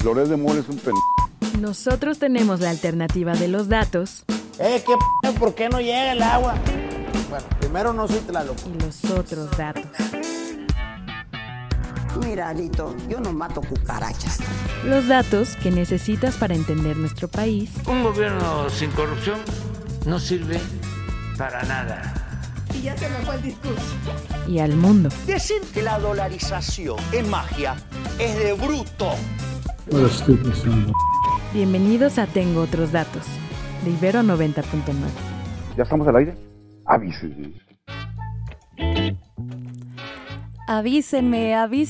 Flores de Mole es un Nosotros tenemos la alternativa de los datos. ¿Por qué no llega el agua? Bueno, primero no soy Tlaloc. Y los otros datos. Mira, Alito, yo no mato cucarachas. Los datos que necesitas para entender nuestro país. Un gobierno sin corrupción no sirve para nada. Y ya se me fue el discurso. Y al mundo. Decir que la dolarización es magia es de bruto. Bienvenidos a Tengo Otros Datos, de Ibero 90.9. ¿Ya estamos al aire? Avísenme. Avísenme,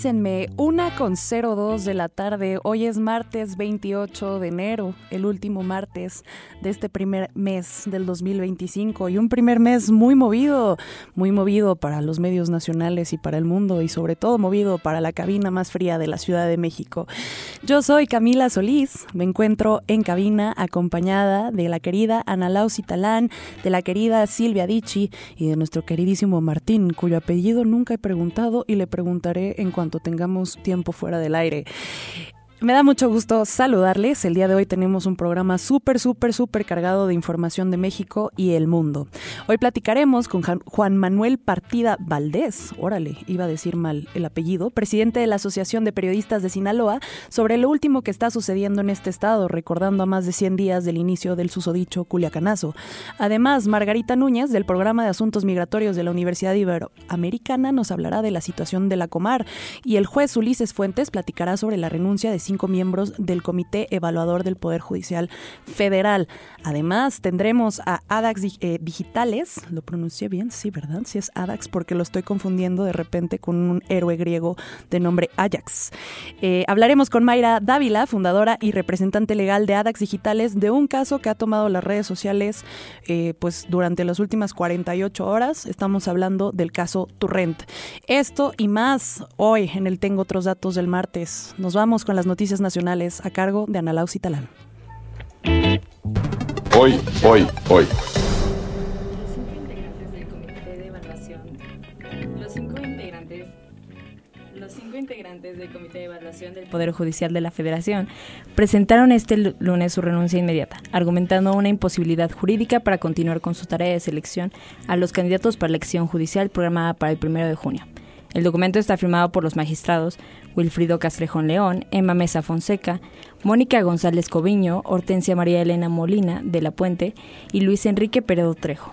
1:02 de la tarde. Hoy es martes 28 de enero, el último martes de este primer mes del 2025 y un primer mes muy movido para los medios nacionales y para el mundo y sobre todo movido para la cabina más fría de la Ciudad de México. Yo soy Camila Solís, me encuentro en cabina acompañada de la querida Ana Lau Citalán, de la querida Silvia Dichi y de nuestro queridísimo Martín, cuyo apellido nunca he preguntado y le preguntaré en cuanto tengamos tiempo fuera del aire. Me da mucho gusto saludarles. El día de hoy tenemos un programa súper cargado de información de México y el mundo. Hoy platicaremos con Juan Manuel Partida Valdés, órale, iba a decir mal el apellido, presidente de la Asociación de Periodistas de Sinaloa, sobre lo último que está sucediendo en este estado, recordando a más de 100 días del inicio del susodicho Culiacanazo. Además, Margarita Núñez, del Programa de Asuntos Migratorios de la Universidad Iberoamericana, nos hablará de la situación de la Comar, y el juez Ulises Fuentes platicará sobre la renuncia de 5 miembros del Comité Evaluador del Poder Judicial Federal. Además, tendremos a Adax Digitales, ¿lo pronuncié bien? Sí, ¿verdad? Sí es Adax, porque lo estoy confundiendo de repente con un héroe griego de nombre Ajax. Hablaremos con Mayra Dávila, fundadora y representante legal de Adax Digitales, de un caso que ha tomado las redes sociales pues durante las últimas 48 horas. Estamos hablando del caso Turrent. Esto y más hoy en el Tengo Otros Datos del martes. Nos vamos con las noticias nacionales a cargo de Ana Lau Citalán. Hoy. Los cinco integrantes del Comité de Evaluación del Poder Judicial de la Federación presentaron este lunes su renuncia inmediata, argumentando una imposibilidad jurídica para continuar con su tarea de selección a los candidatos para la elección judicial programada para el 1 de junio. El documento está firmado por los magistrados Wilfrido Castrejón León, Emma Mesa Fonseca, Mónica González Coviño, Hortensia María Elena Molina de la Puente y Luis Enrique Peredo Trejo.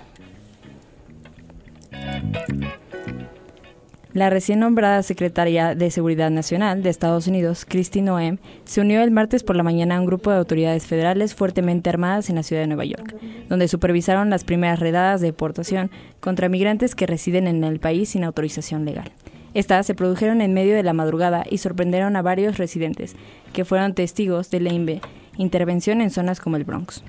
La recién nombrada secretaria de Seguridad Nacional de Estados Unidos, Kristi Noem, se unió el martes por la mañana a un grupo de autoridades federales fuertemente armadas en la ciudad de Nueva York, donde supervisaron las primeras redadas de deportación contra migrantes que residen en el país sin autorización legal. Estas se produjeron en medio de la madrugada y sorprendieron a varios residentes, que fueron testigos de la intervención en zonas como el Bronx.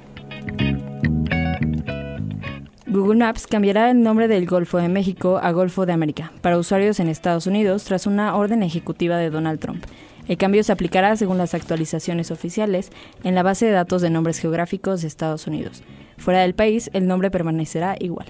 Google Maps cambiará el nombre del Golfo de México a Golfo de América para usuarios en Estados Unidos tras una orden ejecutiva de Donald Trump. El cambio se aplicará según las actualizaciones oficiales en la base de datos de nombres geográficos de Estados Unidos. Fuera del país, el nombre permanecerá igual.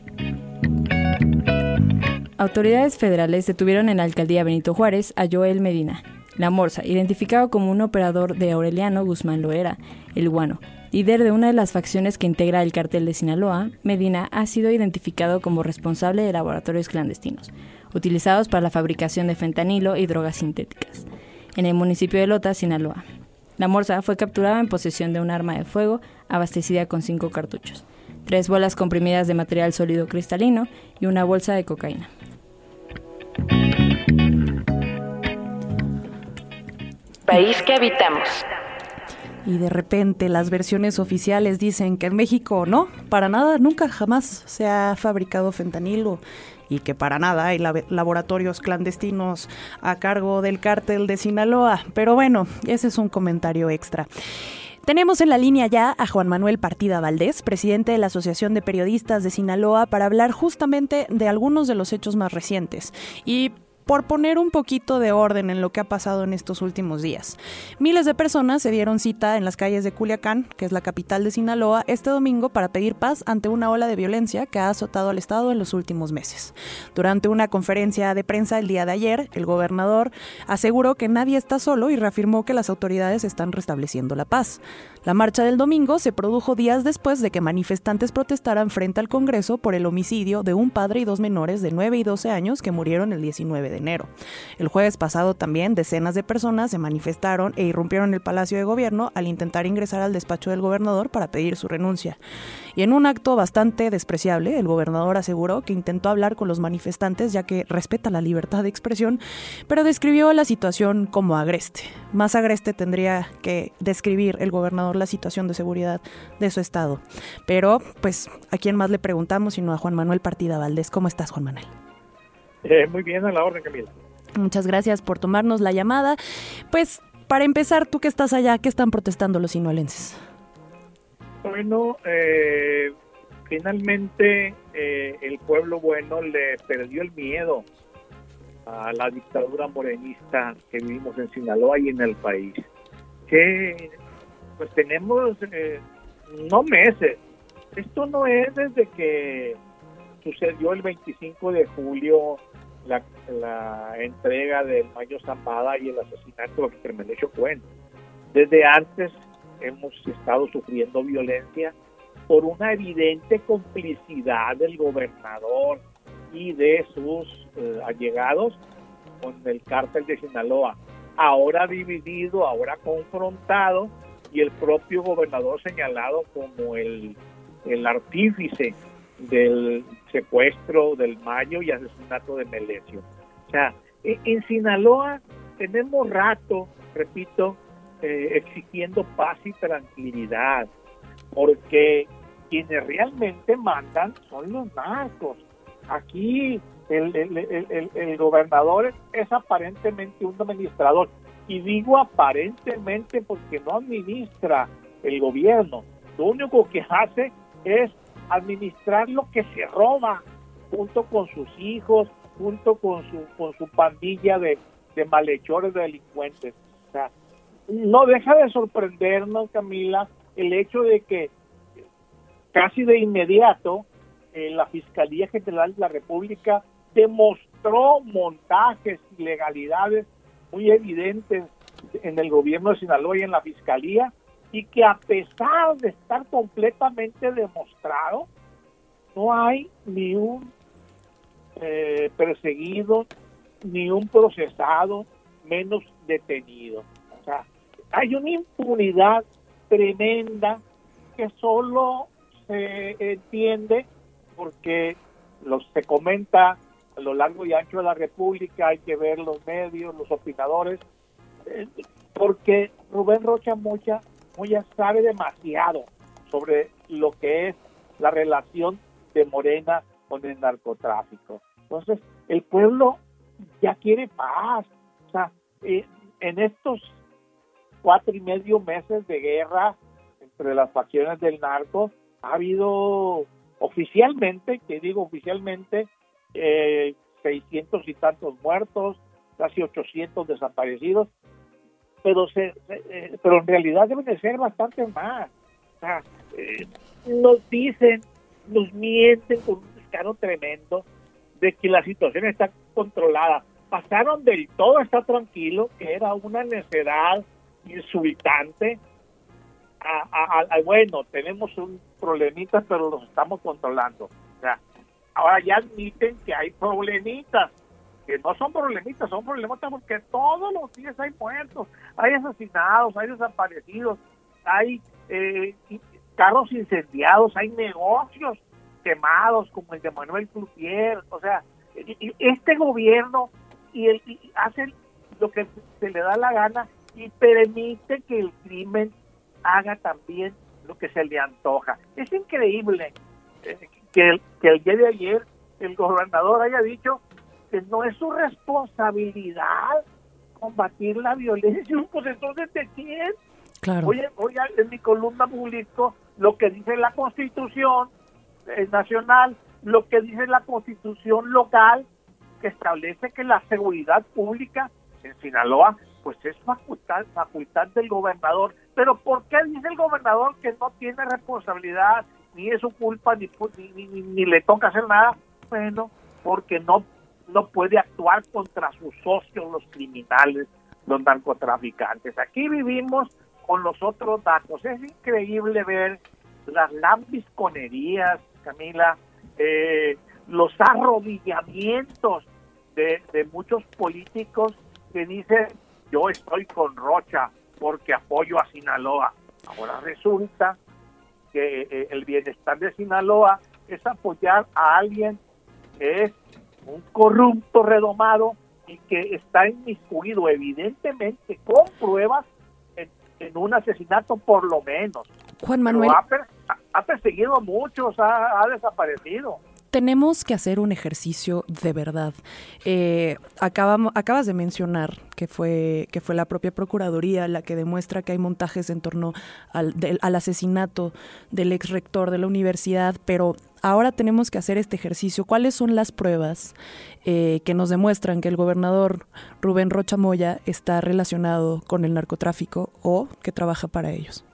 Autoridades federales detuvieron en la alcaldía Benito Juárez a Joel Medina, La Morsa, identificado como un operador de Aureliano Guzmán Loera, el Guano, líder de una de las facciones que integra el cártel de Sinaloa. Medina ha sido identificado como responsable de laboratorios clandestinos, utilizados para la fabricación de fentanilo y drogas sintéticas, en el municipio de Lota, Sinaloa. La Morsa fue capturada en posesión de un arma de fuego abastecida con 5 cartuchos, 3 bolas comprimidas de material sólido cristalino y una bolsa de cocaína. País que habitamos. Y de repente las versiones oficiales dicen que en México no, para nada, nunca jamás se ha fabricado fentanilo y que para nada hay laboratorios clandestinos a cargo del cártel de Sinaloa. Pero bueno, ese es un comentario extra. Tenemos en la línea ya a Juan Manuel Partida Valdés, presidente de la Asociación de Periodistas de Sinaloa, para hablar justamente de algunos de los hechos más recientes. Y por poner un poquito de orden en lo que ha pasado en estos últimos días. Miles de personas se dieron cita en las calles de Culiacán, que es la capital de Sinaloa, este domingo para pedir paz ante una ola de violencia que ha azotado al estado en los últimos meses. Durante una conferencia de prensa el día de ayer, el gobernador aseguró que nadie está solo y reafirmó que las autoridades están restableciendo la paz. La marcha del domingo se produjo días después de que manifestantes protestaran frente al Congreso por el homicidio de un padre y dos menores de 9 y 12 años que murieron el 19 de enero. El jueves pasado también decenas de personas se manifestaron e irrumpieron el Palacio de Gobierno al intentar ingresar al despacho del gobernador para pedir su renuncia. Y en un acto bastante despreciable, el gobernador aseguró que intentó hablar con los manifestantes ya que respeta la libertad de expresión, pero describió la situación como agreste. Más agreste tendría que describir el gobernador la situación de seguridad de su estado. Pero, pues, ¿a quién más le preguntamos sino a Juan Manuel Partida Valdés? ¿Cómo estás, Juan Manuel? Muy bien, a la orden, Camila. Muchas gracias por tomarnos la llamada. Pues, para empezar, tú que estás allá, ¿qué están protestando los sinaloenses? Bueno, finalmente el pueblo bueno le perdió el miedo a la dictadura morenista que vivimos en Sinaloa y en el país. Que pues tenemos no meses. Esto no es desde que sucedió el 25 de julio la entrega del Mayo Zambada y el asesinato de Germenecio Cuen. Desde antes hemos estado sufriendo violencia por una evidente complicidad del gobernador y de sus allegados con el cártel de Sinaloa, ahora dividido, ahora confrontado, y el propio gobernador señalado como el artífice del secuestro del Mayo y asesinato de Melesio. O sea, en Sinaloa tenemos rato, repito, exigiendo paz y tranquilidad, porque quienes realmente mandan son los narcos. Aquí el gobernador es aparentemente un administrador, y digo aparentemente porque no administra el gobierno. Lo único que hace es administrar lo que se roba, junto con sus hijos, junto con su pandilla de malhechores, de delincuentes. O sea, no deja de sorprendernos, Camila, el hecho de que casi de inmediato la Fiscalía General de la República demostró montajes, ilegalidades muy evidentes en el gobierno de Sinaloa y en la Fiscalía, y que a pesar de estar completamente demostrado, no hay ni un perseguido, ni un procesado, menos detenido. O sea, hay una impunidad tremenda que solo se entiende porque se comenta a lo largo y ancho de la República, hay que ver los medios, los opinadores, porque Rubén Rocha Moya sabe demasiado sobre lo que es la relación de Morena con el narcotráfico. Entonces, el pueblo ya quiere paz. O sea, en estos 4.5 meses de guerra entre las facciones del narco, ha habido oficialmente, 600 y tantos muertos, casi 800 desaparecidos, pero en realidad deben de ser bastante más. O sea, nos dicen, nos mienten con un descaro tremendo de que la situación está controlada. Pasaron del todo está tranquilo, que era una necedad insultante, bueno, tenemos un problemita, pero los estamos controlando. O sea, ahora ya admiten que hay problemitas, que no son problemitas, son problemitas porque todos los días hay muertos, hay asesinados, hay desaparecidos, hay carros incendiados, hay negocios quemados como el de Manuel Cloutier. O sea, este gobierno hace lo que se le da la gana y permite que el crimen haga también lo que se le antoja. Es increíble que el día de ayer el gobernador haya dicho que no es su responsabilidad combatir la violencia. Pues entonces, ¿de quién? Claro. Oye, en mi columna publico lo que dice la Constitución nacional, lo que dice la Constitución local. que establece que la seguridad pública en Sinaloa pues es facultad del gobernador. Pero ¿por qué dice el gobernador que no tiene responsabilidad, ni es su culpa, ni le toca hacer nada? Bueno, porque no puede actuar contra sus socios, los criminales, los narcotraficantes. Aquí vivimos con los otros datos. Es increíble ver las lambisconerías, Camila, los arrodillamientos de muchos políticos que dicen: yo estoy con Rocha porque apoyo a Sinaloa. Ahora resulta que el bienestar de Sinaloa es apoyar a alguien que es un corrupto redomado y que está inmiscuido evidentemente con pruebas en un asesinato por lo menos. Juan Manuel, ha perseguido a muchos, ha desaparecido. Tenemos que hacer un ejercicio de verdad. Acabas de mencionar que fue la propia Procuraduría la que demuestra que hay montajes en torno al asesinato del ex rector de la universidad, pero ahora tenemos que hacer este ejercicio. ¿Cuáles son las pruebas que nos demuestran que el gobernador Rubén Rocha Moya está relacionado con el narcotráfico o que trabaja para ellos?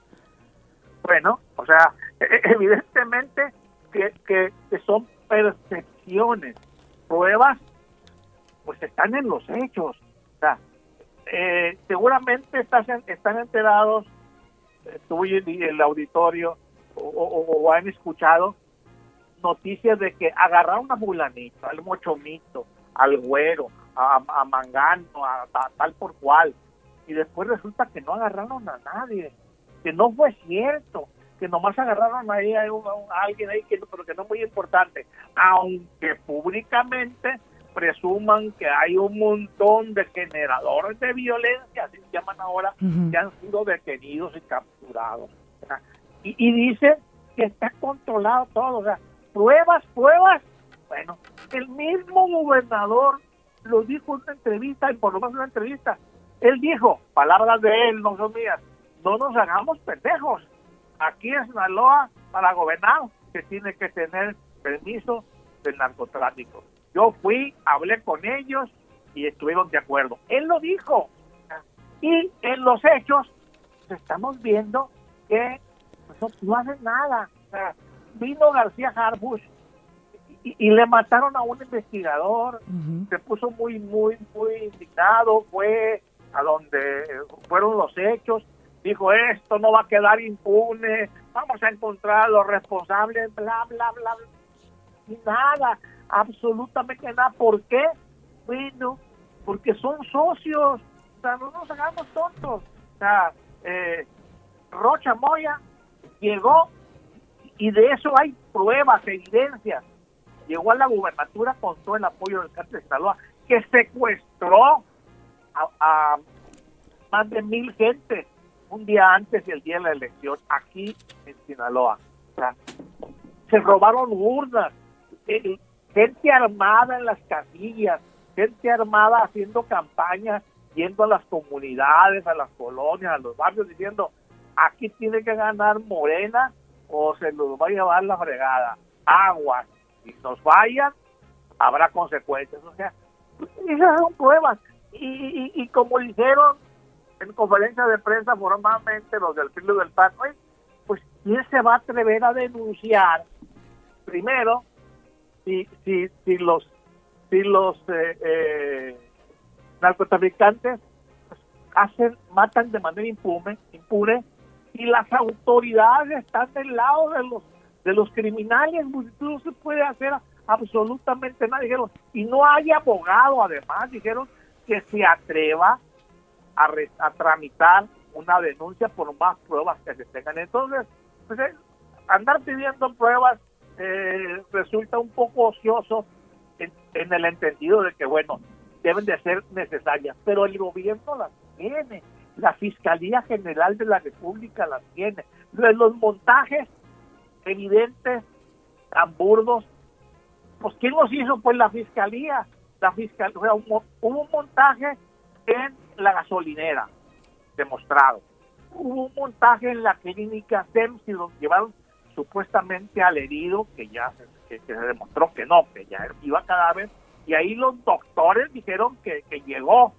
Bueno, o sea, evidentemente que son percepciones. Pruebas pues están en los hechos. O sea, seguramente están enterados tú y el auditorio o han escuchado noticias de que agarraron a fulanito, al mochomito, al güero, a Mangano, a tal por cual, y después resulta que no agarraron a nadie, que no fue cierto, que nomás agarraron ahí a alguien ahí, pero que no es muy importante, aunque públicamente presuman que hay un montón de generadores de violencia, así se llaman ahora, que han sido detenidos y capturados. O sea, y dicen que está controlado todo. O sea, pruebas. Bueno, el mismo gobernador lo dijo en una entrevista, y por lo menos una entrevista, él dijo, palabras de él, no son mías: no nos hagamos pendejos. Aquí en Sinaloa, para gobernar, se tiene que tener permiso del narcotráfico. Yo fui, hablé con ellos y estuvieron de acuerdo. Él lo dijo. Y en los hechos estamos viendo que no hacen nada. O sea, vino García Harfuch y le mataron a un investigador. Se puso muy indignado, fue a donde fueron los hechos. Dijo: esto no va a quedar impune, vamos a encontrar a los responsables, bla, bla, bla. Y nada, absolutamente nada. ¿Por qué? Bueno, porque son socios. O sea, no nos hagamos tontos. O sea, Rocha Moya llegó, y de eso hay pruebas, evidencias. Llegó a la gubernatura con todo el apoyo del cártel de Sinaloa, que secuestró a más de 1,000 gentes un día antes del día de la elección aquí en Sinaloa. O sea, se robaron urnas, gente armada en las casillas, gente armada haciendo campañas, yendo a las comunidades, a las colonias, a los barrios, diciendo: aquí tiene que ganar Morena o se nos va a llevar la fregada. Aguas, si nos fallan, habrá consecuencias. O sea, esas son pruebas. Y como dijeron en conferencia de prensa formalmente los del PRI del PAN, pues ¿quién se va a atrever a denunciar? Primero, si los narcotraficantes matan de manera impune, y las autoridades están del lado de los criminales, pues no se puede hacer absolutamente nada, dijeron. Y no hay abogado, además, dijeron, que se atreva a tramitar una denuncia por más pruebas que se tengan. Entonces, pues, andar pidiendo pruebas resulta un poco ocioso en el entendido de que, bueno, deben de ser necesarias, pero el gobierno las tiene, la Fiscalía General de la República las tiene. Los montajes evidentes, tan burdos, pues ¿quién los hizo? Pues la Fiscalía. O sea, hubo un montaje en la gasolinera, demostrado. Hubo un montaje en la clínica SEMSI, donde llevaron supuestamente al herido, que ya se demostró que no, que ya iba cadáver, y ahí los doctores dijeron que llegó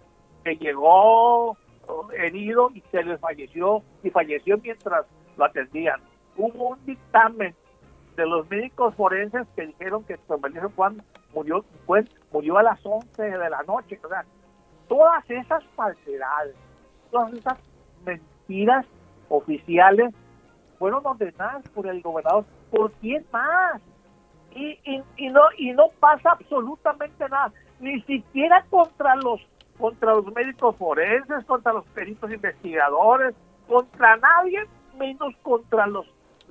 herido y se les falleció mientras lo atendían. Hubo un dictamen de los médicos forenses que dijeron que Don Belisario Juan murió a las 11 de la noche. O sea, todas esas falsedades, todas esas mentiras oficiales fueron ordenadas por el gobernador. ¿Por quién más? Y no pasa absolutamente nada, ni siquiera contra los médicos forenses, contra los peritos investigadores, contra nadie, menos contra los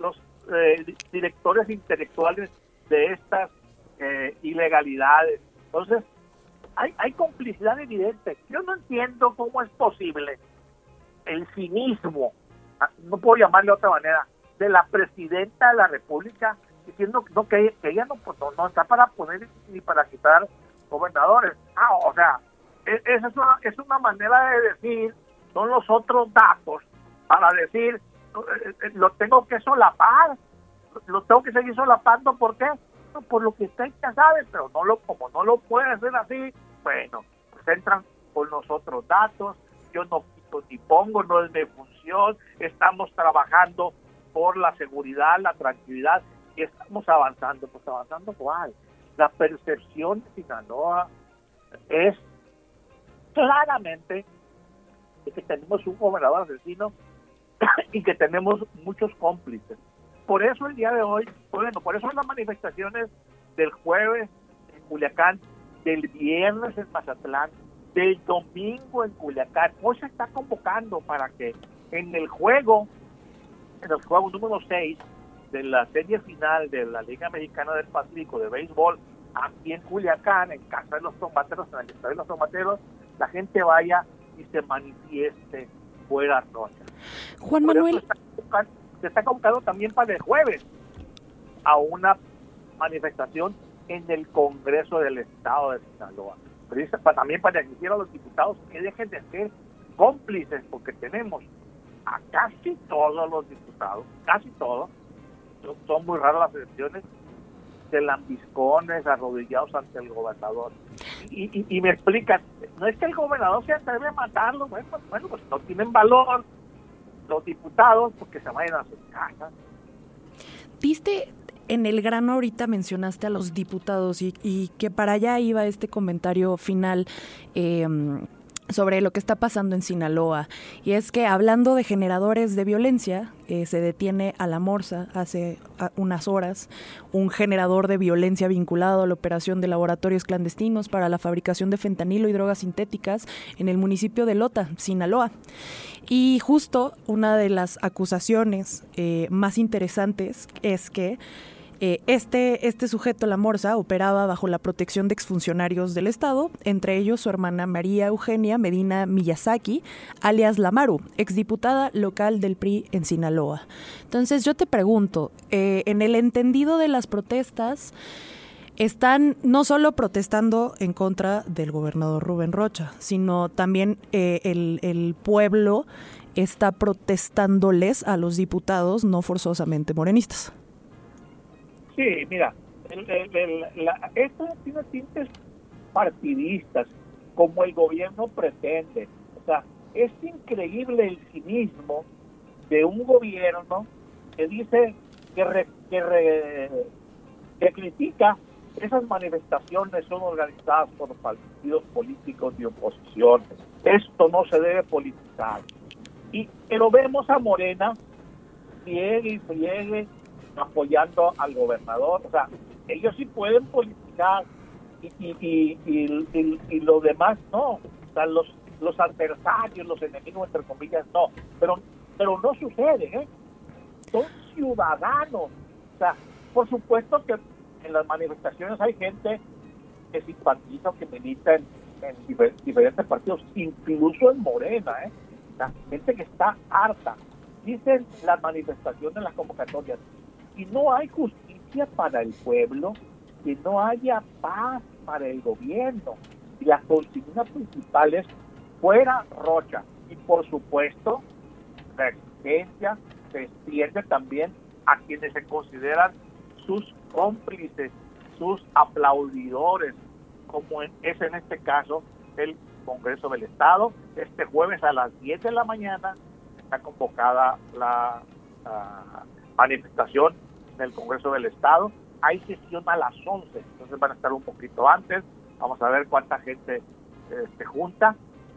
directores intelectuales de estas ilegalidades. Entonces, hay complicidad evidente. Yo no entiendo cómo es posible el cinismo, no puedo llamarle de otra manera, de la presidenta de la República, diciendo que ella no está para poner ni para quitar gobernadores. O sea, esa es una manera de decir, son los otros datos para decir, lo tengo que solapar, lo tengo que seguir solapando. ¿Por qué? No, por lo que usted ya sabe, pero como no lo puede hacer así, bueno, pues entran con los otros datos. Yo no quito ni pongo, no es mi función. Estamos trabajando por la seguridad, la tranquilidad, y estamos avanzando. Pues avanzando, ¿cuál? La percepción de Sinaloa es claramente de que tenemos un gobernador asesino y que tenemos muchos cómplices. Por eso el día de hoy, por eso las manifestaciones del jueves en Culiacán, del viernes en Mazatlán, del domingo en Culiacán, hoy se está convocando para que en el juego número 6 de la serie final de la Liga Mexicana del Pacífico de béisbol, aquí en Culiacán, en Casa de los Tomateros, en el Estadio de los Tomateros, la gente vaya y se manifieste fuera Rocha. Juan Manuel, se está convocando también para el jueves a una manifestación en el Congreso del Estado de Sinaloa. También para exigir a los diputados que dejen de ser cómplices, porque tenemos a casi todos los diputados, casi todos, son muy raras las excepciones, de lambiscones arrodillados ante el gobernador. Y me explican, no es que el gobernador se atreve a matarlo, pues no tienen valor los diputados porque se vayan a sus casas. Diste en el grano, ahorita mencionaste a los diputados y que para allá iba este comentario final sobre lo que está pasando en Sinaloa. Y es que hablando de generadores de violencia, se detiene a La Morsa hace unas horas, un generador de violencia vinculado a la operación de laboratorios clandestinos para la fabricación de fentanilo y drogas sintéticas en el municipio de Lota, Sinaloa. Y justo una de las acusaciones más interesantes es que este sujeto, La Morsa, operaba bajo la protección de exfuncionarios del Estado, entre ellos su hermana María Eugenia Medina Miyazaki, alias La Maru, exdiputada local del PRI en Sinaloa. Entonces yo te pregunto, en el entendido de las protestas, están no solo protestando en contra del gobernador Rubén Rocha, sino también el pueblo está protestándoles a los diputados, no forzosamente morenistas. Sí, mira, esto tiene tintes partidistas, como el gobierno pretende. O sea, es increíble el cinismo de un gobierno que dice que critica esas manifestaciones son organizadas por partidos políticos de oposición. Esto no se debe politizar. Pero vemos a Morena friegue y friegue apoyando al gobernador. O sea, ellos sí pueden politizar y los demás no. O sea, los adversarios, los enemigos, entre comillas, no. Pero no sucede, son ciudadanos. O sea, por supuesto que en las manifestaciones hay gente que simpatiza o que milita en diferentes partidos, incluso en Morena, O sea, gente que está harta. Dicen las manifestaciones, las convocatorias, si no hay justicia para el pueblo, que no haya paz para el gobierno. Y la consigna principal es fuera Rocha. Y por supuesto, la exigencia se extiende también a quienes se consideran sus cómplices, sus aplaudidores, como es en este caso el Congreso del Estado. Este jueves a las 10 de la mañana está convocada la manifestación del Congreso del Estado. Hay sesión a las 11, entonces van a estar un poquito antes. Vamos a ver cuánta gente se junta,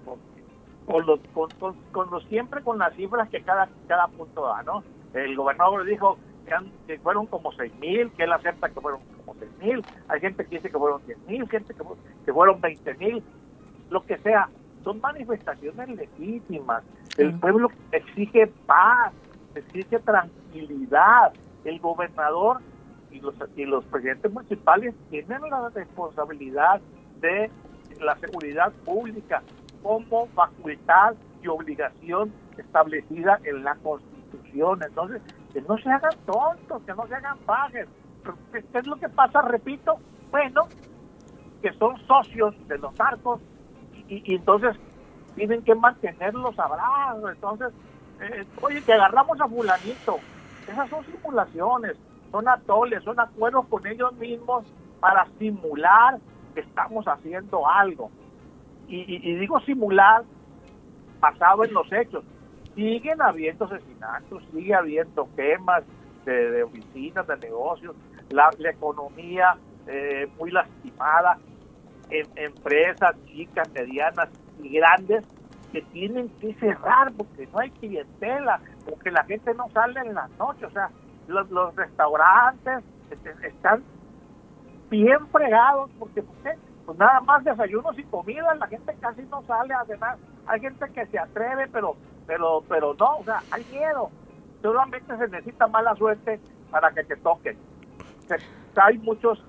siempre con las cifras que cada punto da, ¿no? El gobernador dijo que fueron como 6,000, que él acepta que fueron como 6,000. Hay gente que dice que fueron 10,000, gente que fueron 20,000, lo que sea. Son manifestaciones legítimas. El pueblo exige paz, exige tranquilidad. El gobernador y los presidentes municipales tienen la responsabilidad de la seguridad pública como facultad y obligación establecida en la Constitución. Entonces, que no se hagan tontos, que no se hagan pajes. ¿Qué es lo que pasa? Repito, bueno, que son socios de los narcos y entonces tienen que mantenerlos abrazos. Entonces, oye, que agarramos a fulanito. Esas son simulaciones, son atoles, son acuerdos con ellos mismos para simular que estamos haciendo algo. Y digo simular basado en los hechos. Siguen habiendo asesinatos, sigue habiendo quemas de oficinas, de negocios, la economía muy lastimada, empresas chicas, medianas y grandes que tienen que cerrar porque no hay clientela, porque la gente no sale en las noches. O sea, los restaurantes están bien fregados porque pues nada más desayunos y comidas, la gente casi no sale a cenar. Hay gente que se atreve, pero no, o sea, hay miedo. Solamente se necesita mala suerte para que te toquen. O sea, hay muchos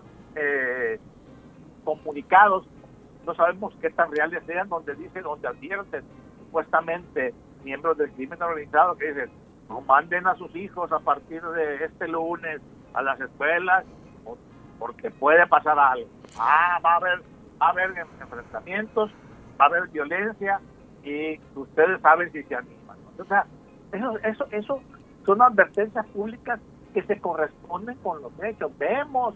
comunicados, no sabemos qué tan reales sean, donde advierten supuestamente miembros del crimen organizado que dicen: no manden a sus hijos a partir de este lunes a las escuelas porque puede pasar algo. Va a haber enfrentamientos, va a haber violencia y ustedes saben si se animan, ¿no? O sea, eso son advertencias públicas que se corresponden con los hechos. Vemos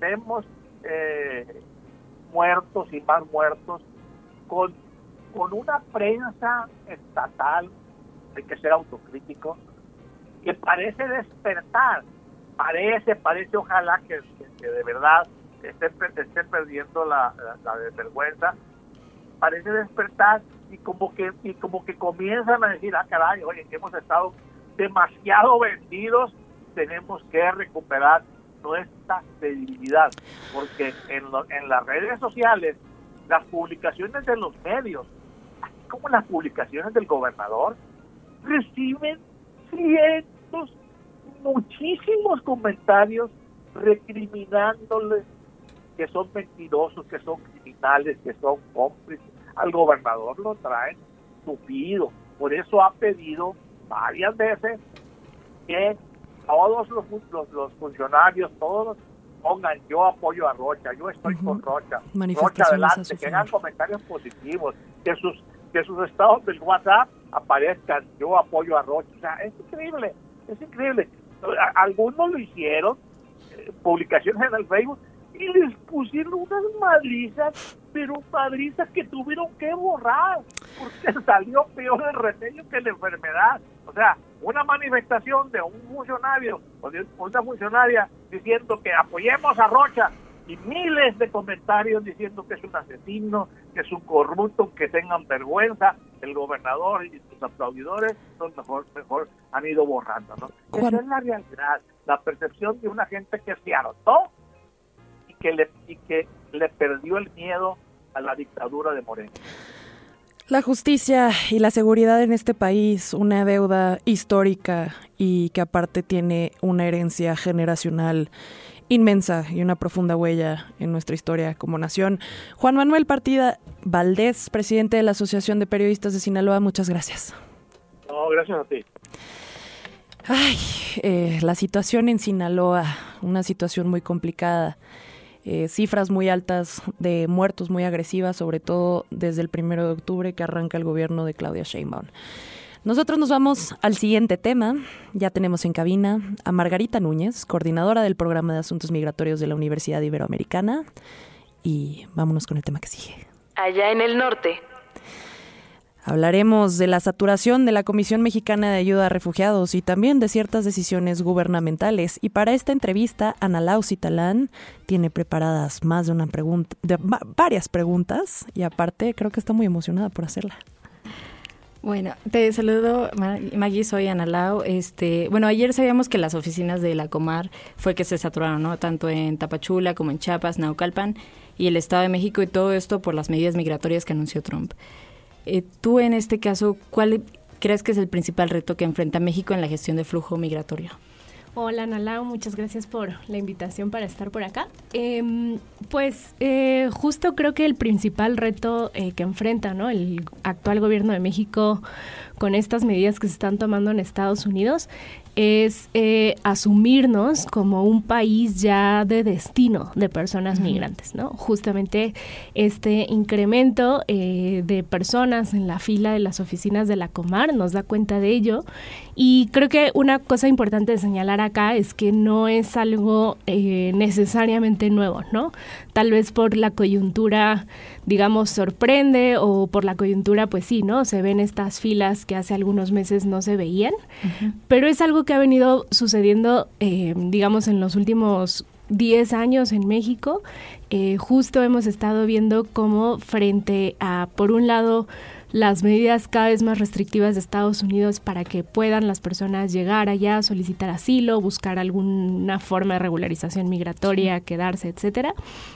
muertos y más muertos con una prensa estatal, hay que ser autocrítico, que parece despertar, parece ojalá que de verdad esté perdiendo la vergüenza, parece despertar y como que comienzan a decir: caray, oye, que hemos estado demasiado vendidos, tenemos que recuperar nuestra credibilidad, porque en las redes sociales, las publicaciones de los medios, así como las publicaciones del gobernador, reciben muchísimos comentarios recriminándoles que son mentirosos, que son criminales, que son cómplices. Al gobernador lo traen tupido. Por eso ha pedido varias veces que todos los funcionarios, todos pongan: yo apoyo a Rocha, yo estoy con Rocha, Rocha adelante, que hagan comentarios positivos, que sus estados del WhatsApp aparezcan: yo apoyo a Rocha. O sea, es increíble. Algunos lo hicieron, publicaciones en el Facebook, y les pusieron unas madrizas, pero madrizas que tuvieron que borrar, porque salió peor el reseño que la enfermedad. O sea, una manifestación de un funcionario o de una funcionaria diciendo que apoyemos a Rocha, y miles de comentarios diciendo que es un asesino, que es un corrupto, que tengan vergüenza. El gobernador y sus aplaudidores mejor han ido borrando, ¿no? Esa es la realidad, la percepción de una gente que se hartó y que le perdió el miedo a la dictadura de Moreno. La justicia y la seguridad en este país, una deuda histórica y que aparte tiene una herencia generacional inmensa y una profunda huella en nuestra historia como nación. Juan Manuel Partida Valdés, presidente de la Asociación de Periodistas de Sinaloa, muchas gracias. No, gracias a ti. La situación en Sinaloa, una situación muy complicada. Cifras muy altas de muertos, muy agresivas, sobre todo desde el 1 de octubre que arranca el gobierno de Claudia Sheinbaum. Nosotros nos vamos al siguiente tema. Ya tenemos en cabina a Margarita Núñez, coordinadora del Programa de Asuntos Migratorios de la Universidad Iberoamericana, y vámonos con el tema que sigue. Allá en el norte. Hablaremos de la saturación de la Comisión Mexicana de Ayuda a Refugiados y también de ciertas decisiones gubernamentales. Y para esta entrevista, Ana Lau Citalán tiene preparadas más de varias preguntas y aparte creo que está muy emocionada por hacerla. Bueno, te saludo, Maggie, soy Ana Lau. Ayer sabíamos que las oficinas de la Comar fue que se saturaron, ¿no? Tanto en Tapachula como en Chiapas, Naucalpan y el Estado de México, y todo esto por las medidas migratorias que anunció Trump. Tú, en este caso, ¿cuál crees que es el principal reto que enfrenta México en la gestión del flujo migratorio? Hola, Ana Lau, muchas gracias por la invitación para estar por acá. Justo creo que el principal reto que enfrenta, ¿no?, el actual gobierno de México con estas medidas que se están tomando en Estados Unidos es asumirnos como un país ya de destino de personas migrantes, ¿no? Justamente este incremento de personas en la fila de las oficinas de la Comar nos da cuenta de ello, y creo que una cosa importante de señalar acá es que no es algo necesariamente nuevo, ¿no? Tal vez por la coyuntura, digamos, sorprende, o por la coyuntura, pues sí, ¿no? Se ven estas filas que hace algunos meses no se veían, pero es algo que ha venido sucediendo, digamos, en los últimos 10 años en México. Justo hemos estado viendo cómo frente a, por un lado, las medidas cada vez más restrictivas de Estados Unidos para que puedan las personas llegar allá, solicitar asilo, buscar alguna forma de regularización migratoria, quedarse, etcétera.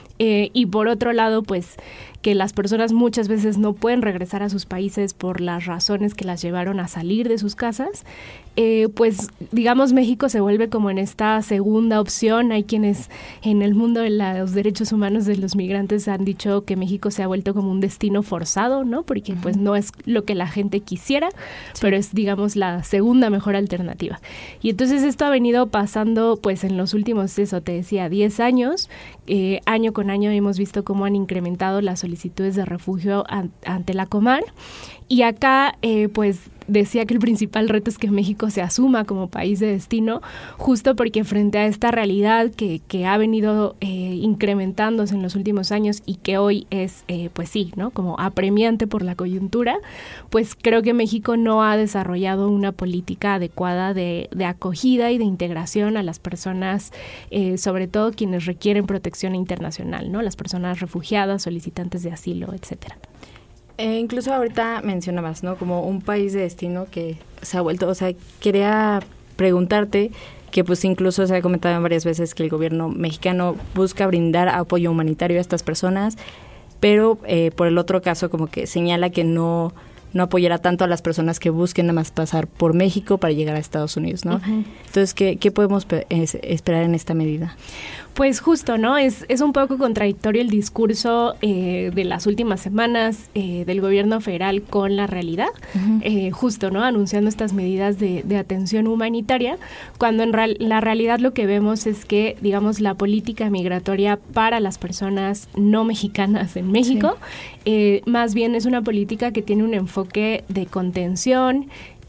Y por otro lado, pues que las personas muchas veces no pueden regresar a sus países por las razones que las llevaron a salir de sus casas. Pues digamos, México se vuelve como en esta segunda opción. Hay quienes en el mundo de los derechos humanos de los migrantes han dicho que México se ha vuelto como un destino forzado, ¿no? Porque pues no es lo que la gente quisiera, pero es, digamos, la segunda mejor alternativa. Y entonces esto ha venido pasando pues en los últimos, eso te decía, 10 años. Año con año hemos visto cómo han incrementado las solicitudes de refugio ante la Comar. Y acá, pues decía que el principal reto es que México se asuma como país de destino, justo porque frente a esta realidad que ha venido incrementándose en los últimos años y que hoy es, pues sí, ¿no?, como apremiante por la coyuntura, pues creo que México no ha desarrollado una política adecuada de acogida y de integración a las personas, sobre todo quienes requieren protección internacional, ¿no?, las personas refugiadas, solicitantes de asilo, etcétera. Incluso ahorita mencionabas, ¿no?, como un país de destino que se ha vuelto, o sea, quería preguntarte que pues incluso se ha comentado varias veces que el gobierno mexicano busca brindar apoyo humanitario a estas personas, pero por el otro caso como que señala que no apoyará tanto a las personas que busquen nada más pasar por México para llegar a Estados Unidos, ¿no? Uh-huh. Entonces, ¿qué podemos esperar en esta medida? Pues justo, ¿no? Es un poco contradictorio el discurso de las últimas semanas del gobierno federal con la realidad, justo, ¿no?, anunciando estas medidas de atención humanitaria, cuando en la realidad lo que vemos es que, digamos, la política migratoria para las personas no mexicanas en México, más bien es una política que tiene un enfoque de contención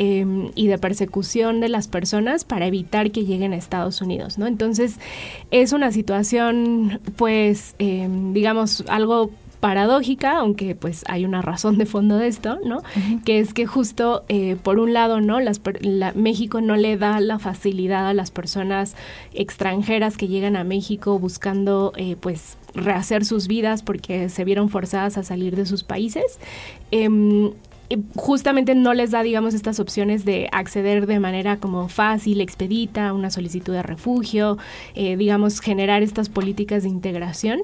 y de persecución de las personas para evitar que lleguen a Estados Unidos, ¿no? Entonces, es una situación, pues, digamos, algo paradójica, aunque pues hay una razón de fondo de esto, ¿no? Uh-huh. Que es que justo, por un lado, ¿no?, México no le da la facilidad a las personas extranjeras que llegan a México buscando, pues, rehacer sus vidas porque se vieron forzadas a salir de sus países. Justamente no les da, digamos, estas opciones de acceder de manera como fácil, expedita, a una solicitud de refugio, digamos, generar estas políticas de integración.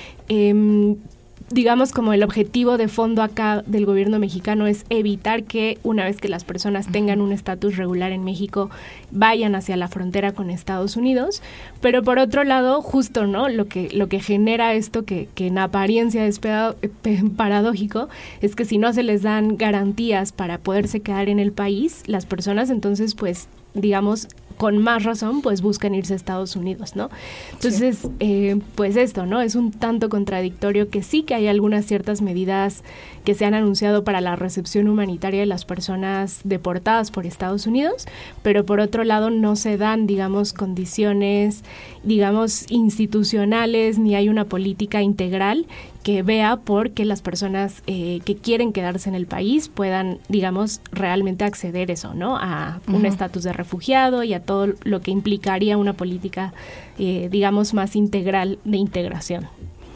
Digamos, como el objetivo de fondo acá del gobierno mexicano es evitar que una vez que las personas tengan un estatus regular en México vayan hacia la frontera con Estados Unidos, pero por otro lado, justo, ¿no?, lo que genera esto que en apariencia es paradójico es que si no se les dan garantías para poderse quedar en el país, las personas entonces pues digamos, con más razón, pues buscan irse a Estados Unidos, ¿no? Entonces, pues esto, ¿no? Es un tanto contradictorio que sí que hay algunas ciertas medidas que se han anunciado para la recepción humanitaria de las personas deportadas por Estados Unidos, pero por otro lado no se dan, digamos, condiciones, digamos, institucionales, ni hay una política integral que vea por que las personas que quieren quedarse en el país puedan, digamos, realmente acceder eso, ¿no? A un estatus de refugiado y a todo lo que implicaría una política, digamos, más integral de integración.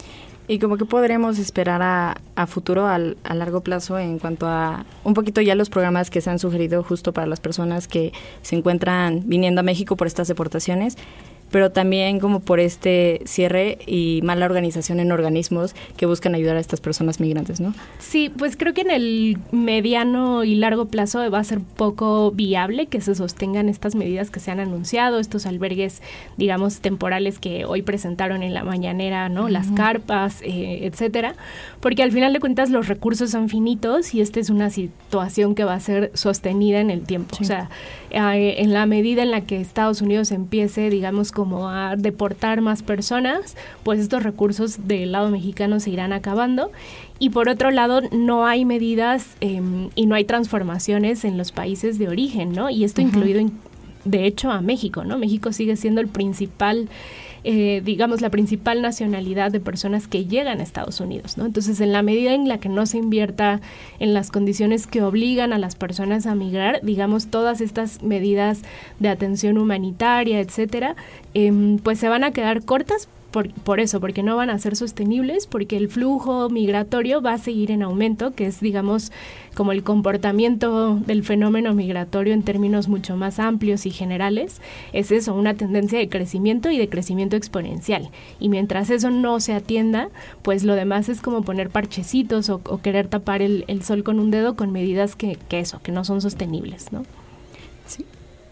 Y como que podremos esperar a futuro, a largo plazo, en cuanto a un poquito ya los programas que se han sugerido justo para las personas que se encuentran viniendo a México por estas deportaciones, pero también como por este cierre y mala organización en organismos que buscan ayudar a estas personas migrantes, ¿no? Sí, pues creo que en el mediano y largo plazo va a ser poco viable que se sostengan estas medidas que se han anunciado, estos albergues, digamos, temporales que hoy presentaron en la mañanera, ¿no? Las carpas, etcétera, porque al final de cuentas los recursos son finitos y esta es una situación que va a ser sostenida en el tiempo. Sí. O sea, en la medida en la que Estados Unidos empiece, digamos, como a deportar más personas, pues estos recursos del lado mexicano se irán acabando. Y por otro lado, no hay medidas y no hay transformaciones en los países de origen, ¿no? Y esto incluido, de hecho, a México, ¿no? México sigue siendo el principal, digamos, la principal nacionalidad de personas que llegan a Estados Unidos, ¿no? Entonces, en la medida en la que no se invierta en las condiciones que obligan a las personas a migrar, digamos, todas estas medidas de atención humanitaria, etcétera, pues se van a quedar cortas por eso, porque no van a ser sostenibles, porque el flujo migratorio va a seguir en aumento, que es, digamos, como el comportamiento del fenómeno migratorio en términos mucho más amplios y generales, es eso, una tendencia de crecimiento y de crecimiento exponencial. Y mientras eso no se atienda, pues lo demás es como poner parchecitos o querer tapar el sol con un dedo con medidas que no son sostenibles, ¿no? Sí.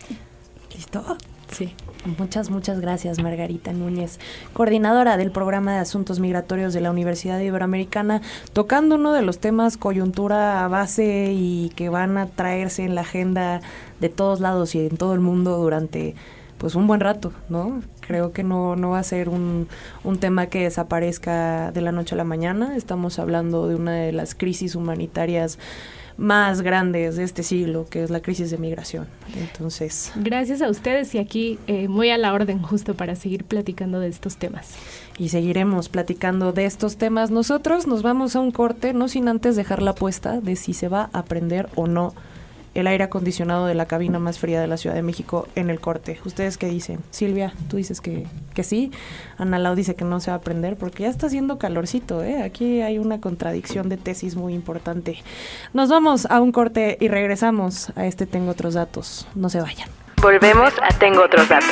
¿Listo? Sí. Muchas gracias, Margarita Núñez, coordinadora del Programa de Asuntos Migratorios de la Universidad Iberoamericana, tocando uno de los temas coyuntura base y que van a traerse en la agenda de todos lados y en todo el mundo durante pues un buen rato, ¿no? Creo que no va a ser un tema que desaparezca de la noche a la mañana. Estamos hablando de una de las crisis humanitarias más grandes de este siglo, que es la crisis de migración. Entonces, gracias a ustedes y aquí muy a la orden justo para seguir platicando de estos temas. Y seguiremos platicando de estos temas. Nosotros nos vamos a un corte, no sin antes dejar la apuesta de si se va a prender o no el aire acondicionado de la cabina más fría de la Ciudad de México en el corte. ¿Ustedes qué dicen? Silvia, tú dices que sí. Ana Lau dice que no se va a prender porque ya está haciendo calorcito, ¿eh? Aquí hay una contradicción de tesis muy importante. Nos vamos a un corte y regresamos a Tengo Otros Datos. No se vayan. Volvemos a Tengo Otros Datos.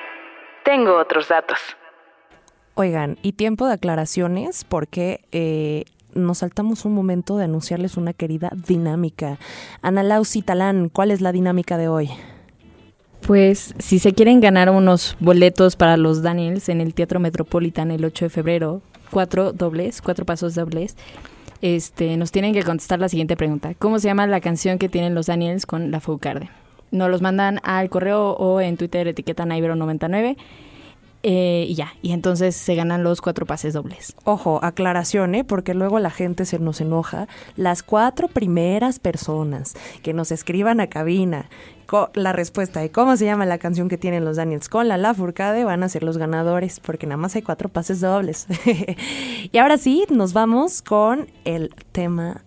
Tengo otros datos. Oigan, y tiempo de aclaraciones porque nos saltamos un momento de anunciarles una querida dinámica. Ana Lau Citalán, ¿cuál es la dinámica de hoy? Pues si se quieren ganar unos boletos para los Daniels en el Teatro Metropolitan el 8 de febrero, 4 pasos dobles, nos tienen que contestar la siguiente pregunta. ¿Cómo se llama la canción que tienen los Daniels con La Foucarde? Nos los mandan al correo o en Twitter, etiquetan a Ibero99. Y entonces se ganan los 4 pases dobles. Ojo, aclaración, porque luego la gente se nos enoja. Las 4 primeras personas que nos escriban a cabina la respuesta de cómo se llama la canción que tienen los Daniels con la Lafourcade van a ser los ganadores, porque nada más hay 4 pases dobles. Y ahora sí, nos vamos con el tema.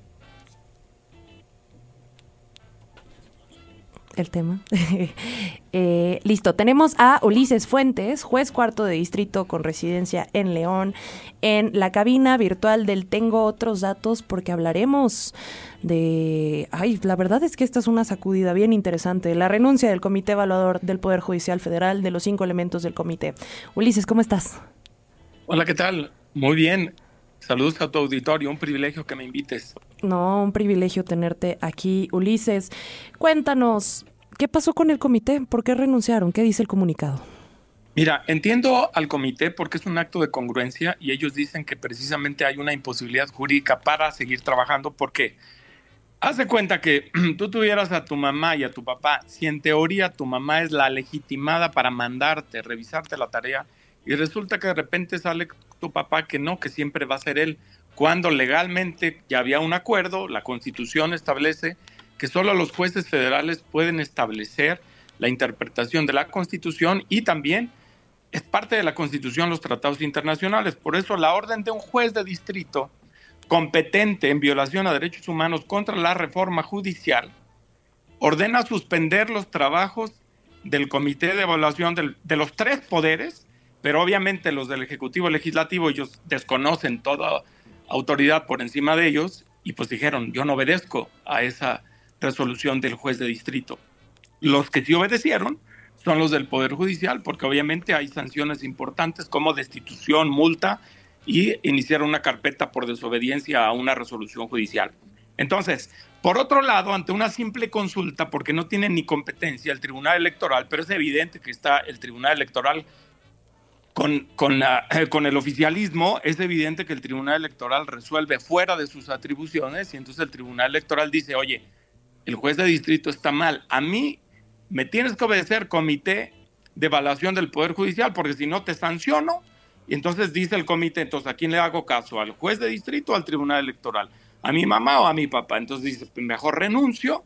Listo, tenemos a Ulises Fuentes, juez cuarto de distrito con residencia en León, en la cabina virtual del Tengo Otros Datos, porque hablaremos de... la verdad es que esta es una sacudida bien interesante, la renuncia del Comité Evaluador del Poder Judicial Federal, de los 5 elementos del comité. Ulises, ¿cómo estás? Hola, ¿qué tal? Muy bien. Saludos a tu auditorio, un privilegio que me invites. No, un privilegio tenerte aquí, Ulises. Cuéntanos, ¿qué pasó con el comité? ¿Por qué renunciaron? ¿Qué dice el comunicado? Mira, entiendo al comité porque es un acto de congruencia y ellos dicen que precisamente hay una imposibilidad jurídica para seguir trabajando porque Haz de cuenta que tú tuvieras a tu mamá y a tu papá, si en teoría tu mamá es la legitimada para mandarte, revisarte la tarea, y resulta que de repente sale tu papá que no, que siempre va a ser él, cuando legalmente ya había un acuerdo, la Constitución establece que solo los jueces federales pueden establecer la interpretación de la Constitución y también es parte de la Constitución los tratados internacionales. Por eso la orden de un juez de distrito competente en violación a derechos humanos contra la reforma judicial ordena suspender los trabajos del Comité de Evaluación de los tres poderes, pero obviamente los del Ejecutivo Legislativo, ellos desconocen toda autoridad por encima de ellos y pues dijeron, yo no obedezco a esa resolución del juez de distrito. Los que sí obedecieron son los del Poder Judicial, porque obviamente hay sanciones importantes como destitución, multa y iniciar una carpeta por desobediencia a una resolución judicial. Entonces, por otro lado, ante una simple consulta, porque no tiene ni competencia el Tribunal Electoral, pero es evidente que está el Tribunal Electoral con el oficialismo, es evidente que el Tribunal Electoral resuelve fuera de sus atribuciones y entonces el Tribunal Electoral dice, oye, el juez de distrito está mal, a mí me tienes que obedecer, Comité de Evaluación del Poder Judicial, porque si no te sanciono. Y entonces dice el comité, entonces, ¿a quién le hago caso? ¿Al juez de distrito o al Tribunal Electoral? ¿A mi mamá o a mi papá? Entonces dice, mejor renuncio,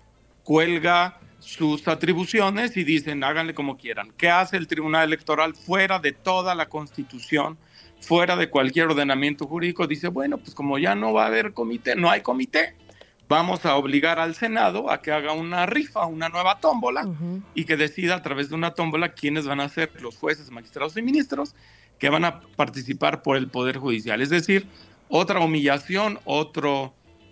cuelga sus atribuciones y dicen, háganle como quieran. ¿Qué hace el Tribunal Electoral fuera de toda la Constitución, fuera de cualquier ordenamiento jurídico? Dice, bueno, pues como ya no va a haber comité, no hay comité, vamos a obligar al Senado a que haga una rifa, una nueva tómbola, y que decida a través de una tómbola quiénes van a ser los jueces, magistrados y ministros que van a participar por el Poder Judicial. Es decir, otra humillación, otro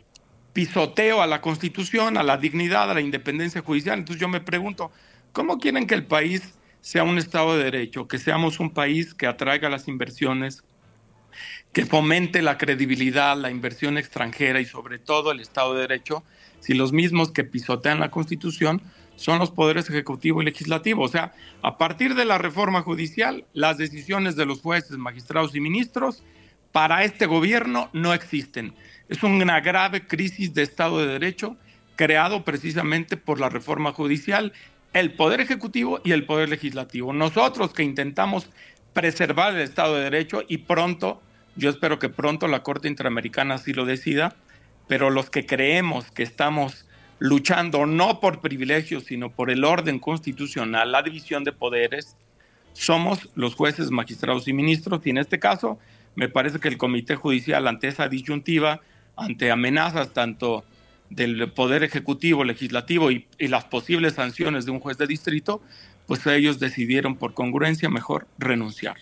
pisoteo a la Constitución, a la dignidad, a la independencia judicial. Entonces yo me pregunto, ¿cómo quieren que el país sea un Estado de Derecho? Que seamos un país que atraiga las inversiones, que fomente la credibilidad, la inversión extranjera y sobre todo el Estado de Derecho, si los mismos que pisotean la Constitución son los poderes ejecutivo y legislativo. O sea, a partir de la reforma judicial, las decisiones de los jueces, magistrados y ministros para este gobierno no existen. Es una grave crisis de Estado de Derecho creado precisamente por la reforma judicial, el poder ejecutivo y el poder legislativo. Nosotros que intentamos preservar el Estado de Derecho y pronto, yo espero que pronto la Corte Interamericana así lo decida, pero los que creemos que estamos luchando no por privilegios, sino por el orden constitucional, la división de poderes, somos los jueces, magistrados y ministros, y en este caso me parece que el Comité Judicial, ante esa disyuntiva, ante amenazas tanto del Poder Ejecutivo, Legislativo y las posibles sanciones de un juez de distrito, pues ellos decidieron por congruencia mejor renunciar.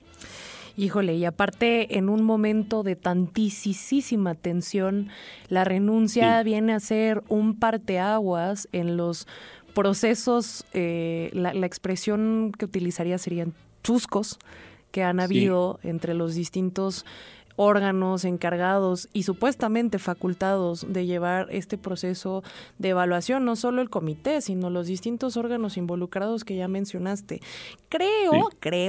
Híjole, y aparte en un momento de tantísima tensión, la renuncia viene a ser un parteaguas en los procesos, la expresión que utilizaría serían chuscos que han habido entre los distintos órganos encargados y supuestamente facultados de llevar este proceso de evaluación, no solo el comité, sino los distintos órganos involucrados que ya mencionaste. Creo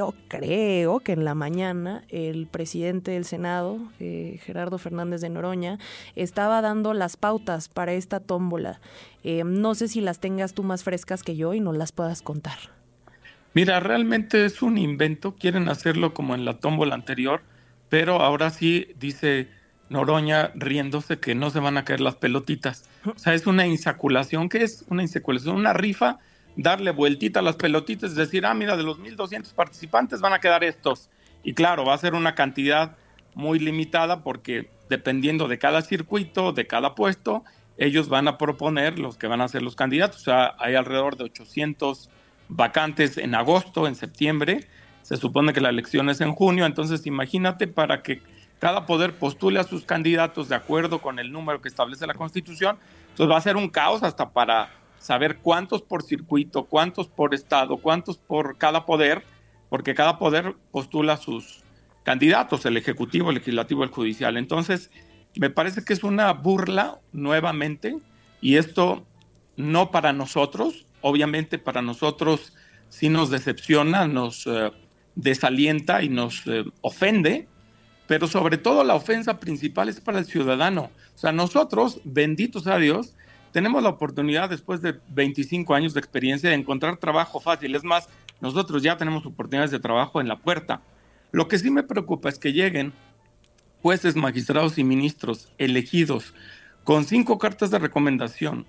que en la mañana el presidente del Senado, Gerardo Fernández de Noroña, estaba dando las pautas para esta tómbola. No sé si las tengas tú más frescas que yo y nos las puedas contar. Mira, realmente es un invento, quieren hacerlo como en la tómbola anterior, pero ahora sí dice Noroña riéndose que no se van a caer las pelotitas. O sea, es una insaculación. ¿Qué es una insaculación? Una rifa, darle vueltita a las pelotitas, decir, mira, de los 1,200 participantes van a quedar estos. Y claro, va a ser una cantidad muy limitada porque dependiendo de cada circuito, de cada puesto, ellos van a proponer los que van a ser los candidatos. O sea, hay alrededor de 800 vacantes en agosto, en septiembre. Se supone que la elección es en junio, entonces imagínate para que cada poder postule a sus candidatos de acuerdo con el número que establece la Constitución. Entonces va a ser un caos hasta para saber cuántos por circuito, cuántos por estado, cuántos por cada poder, porque cada poder postula a sus candidatos, el Ejecutivo, el Legislativo, el Judicial. Entonces me parece que es una burla nuevamente, y esto no para nosotros, obviamente para nosotros sí nos decepciona, nos desalienta y nos ofende, pero sobre todo la ofensa principal es para el ciudadano. O sea, nosotros, benditos a Dios, tenemos la oportunidad después de 25 años de experiencia de encontrar trabajo fácil. Es más, nosotros ya tenemos oportunidades de trabajo en la puerta. Lo que sí me preocupa es que lleguen jueces, magistrados y ministros elegidos con 5 cartas de recomendación,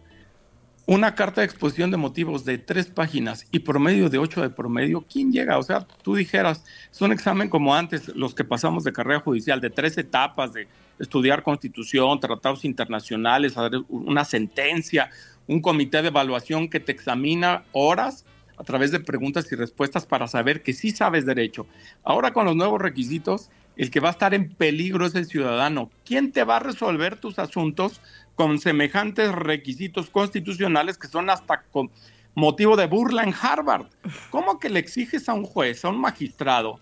una carta de exposición de motivos de 3 páginas y promedio de 8 de promedio. ¿Quién llega? O sea, tú dijeras, es un examen como antes, los que pasamos de carrera judicial, de 3 etapas, de estudiar constitución, tratados internacionales, una sentencia, un comité de evaluación que te examina horas a través de preguntas y respuestas para saber que sí sabes derecho. Ahora con los nuevos requisitos, el que va a estar en peligro es el ciudadano. ¿Quién te va a resolver tus asuntos con semejantes requisitos constitucionales que son hasta con motivo de burla en Harvard? ¿Cómo que le exiges a un juez, a un magistrado,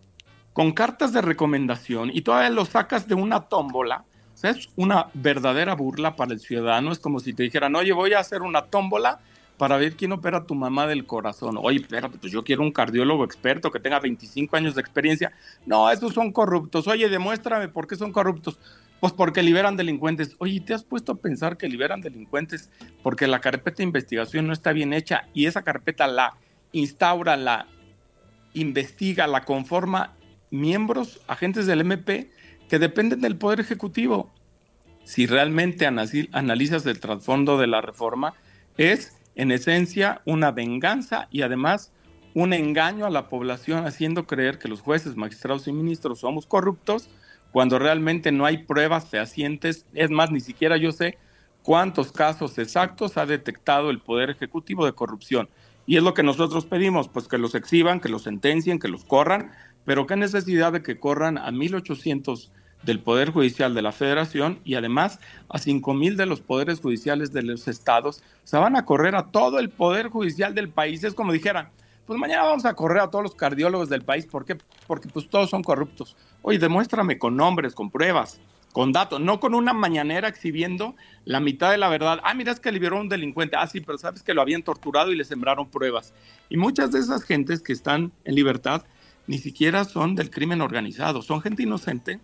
con cartas de recomendación y todavía lo sacas de una tómbola? O sea, es una verdadera burla para el ciudadano. Es como si te dijeran, oye, voy a hacer una tómbola para ver quién opera a tu mamá del corazón. Oye, espérate, pues yo quiero un cardiólogo experto que tenga 25 años de experiencia. No, esos son corruptos. Oye, demuéstrame por qué son corruptos. Pues porque liberan delincuentes. Oye, ¿te has puesto a pensar que liberan delincuentes porque la carpeta de investigación no está bien hecha y esa carpeta la instaura, la investiga, la conforma miembros, agentes del MP que dependen del Poder Ejecutivo? Si realmente analizas el trasfondo de la reforma, es en esencia una venganza y además un engaño a la población, haciendo creer que los jueces, magistrados y ministros somos corruptos cuando realmente no hay pruebas fehacientes. Es más, ni siquiera yo sé cuántos casos exactos ha detectado el Poder Ejecutivo de corrupción. Y es lo que nosotros pedimos, pues que los exhiban, que los sentencien, que los corran, pero qué necesidad de que corran a 1,800 del Poder Judicial de la Federación y además a 5,000 de los poderes judiciales de los estados. O sea, van a correr a todo el Poder Judicial del país. Es como dijeran, pues mañana vamos a correr a todos los cardiólogos del país. ¿Por qué? Porque pues todos son corruptos. Oye, demuéstrame con nombres, con pruebas, con datos, no con una mañanera exhibiendo la mitad de la verdad. Ah, mira, es que liberó a un delincuente. Ah, sí, pero sabes que lo habían torturado y le sembraron pruebas. Y muchas de esas gentes que están en libertad ni siquiera son del crimen organizado, son gente inocente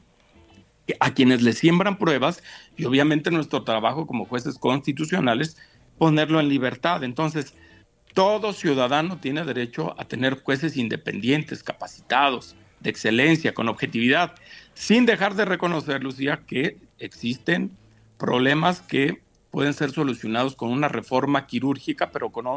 a quienes le siembran pruebas, y obviamente nuestro trabajo como jueces constitucionales ponerlo en libertad. Entonces, todo ciudadano tiene derecho a tener jueces independientes, capacitados, de excelencia, con objetividad, sin dejar de reconocer, Lucía, que existen problemas que pueden ser solucionados con una reforma quirúrgica, pero con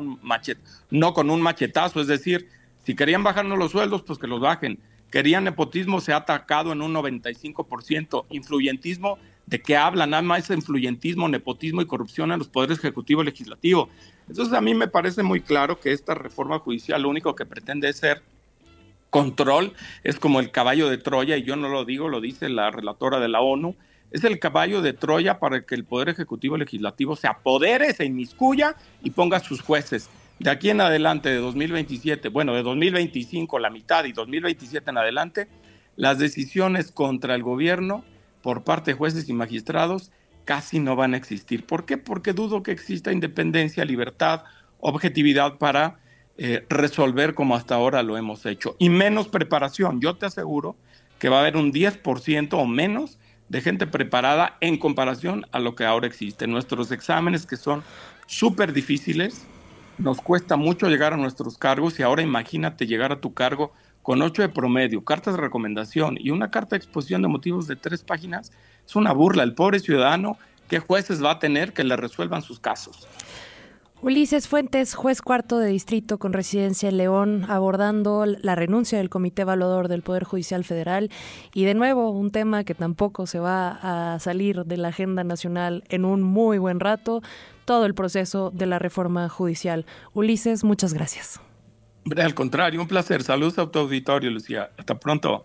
no con un machetazo. Es decir, si querían bajarnos los sueldos, pues que los bajen. Querían nepotismo, se ha atacado en un 95%. Influyentismo, ¿de qué hablan? Nada más influyentismo, nepotismo y corrupción en los poderes ejecutivo y legislativo. Entonces a mí me parece muy claro que esta reforma judicial lo único que pretende es ser control, es como el caballo de Troya, y yo no lo digo, lo dice la relatora de la ONU, es el caballo de Troya para que el poder ejecutivo y legislativo se apodere, se inmiscuya y ponga sus jueces. De aquí en adelante, de 2027, bueno, de 2025 la mitad y 2027 en adelante, las decisiones contra el gobierno por parte de jueces y magistrados casi no van a existir. ¿Por qué? Porque dudo que exista independencia, libertad, objetividad para resolver como hasta ahora lo hemos hecho. Y menos preparación. Yo te aseguro que va a haber un 10% o menos de gente preparada en comparación a lo que ahora existe. Nuestros exámenes, que son súper difíciles, nos cuesta mucho llegar a nuestros cargos, y ahora imagínate llegar a tu cargo con 8 de promedio, cartas de recomendación y una carta de exposición de motivos de 3 páginas. Es una burla. El pobre ciudadano, ¿qué jueces va a tener que le resuelvan sus casos? Ulises Fuentes, juez cuarto de distrito con residencia en León, abordando la renuncia del Comité Evaluador del Poder Judicial Federal, y de nuevo un tema que tampoco se va a salir de la agenda nacional en un muy buen rato, todo el proceso de la reforma judicial. Ulises, muchas gracias. Al contrario, un placer. Saludos a tu auditorio, Lucía. Hasta pronto.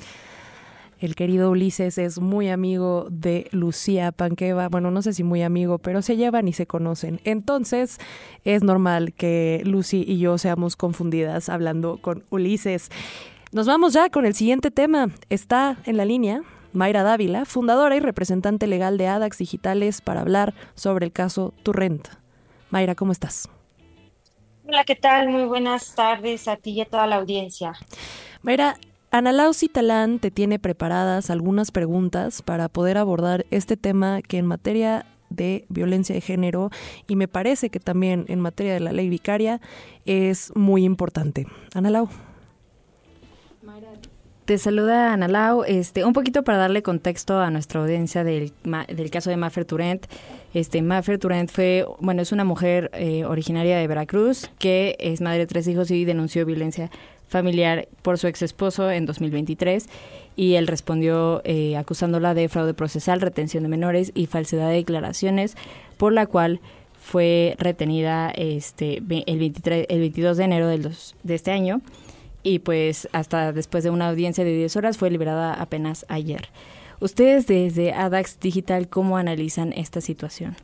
El querido Ulises es muy amigo de Lucía Panqueva. Bueno, no sé si muy amigo, pero se llevan y se conocen. Entonces, es normal que Lucy y yo seamos confundidas hablando con Ulises. Nos vamos ya con el siguiente tema. Está en la línea Mayra Dávila, fundadora y representante legal de ADAX Digitales, para hablar sobre el caso Turrent. Mayra, ¿cómo estás? Hola, ¿qué tal? Muy buenas tardes a ti y a toda la audiencia. Mayra, Ana Lau Citalán te tiene preparadas algunas preguntas para poder abordar este tema que en materia de violencia de género y me parece que también en materia de la ley vicaria es muy importante. Ana Lau. Te saluda Ana Lau, un poquito para darle contexto a nuestra audiencia del caso de Maffer Turent. Maffer Turent es una mujer originaria de Veracruz que es madre de 3 hijos y denunció violencia familiar por su ex esposo en 2023 y él respondió acusándola de fraude procesal, retención de menores y falsedad de declaraciones, por la cual fue retenida el 22 de enero de este año. Y pues hasta después de una audiencia de 10 horas fue liberada apenas ayer. Ustedes desde ADAX Digital, ¿cómo analizan esta situación?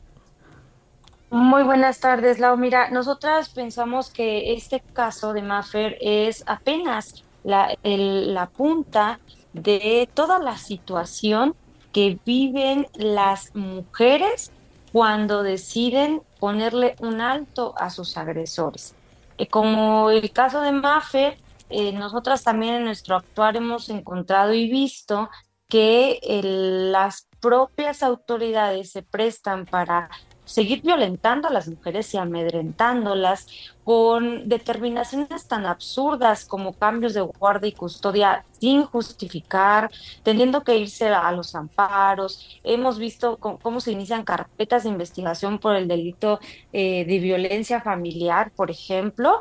Muy buenas tardes, Lau. Mira, nosotras pensamos que este caso de Maffer es apenas la punta de toda la situación que viven las mujeres cuando deciden ponerle un alto a sus agresores. Como el caso de Maffer, nosotras también en nuestro actuar hemos encontrado y visto que las propias autoridades se prestan para seguir violentando a las mujeres y amedrentándolas con determinaciones tan absurdas como cambios de guardia y custodia sin justificar, teniendo que irse a los amparos. Hemos visto cómo se inician carpetas de investigación por el delito de violencia familiar, por ejemplo,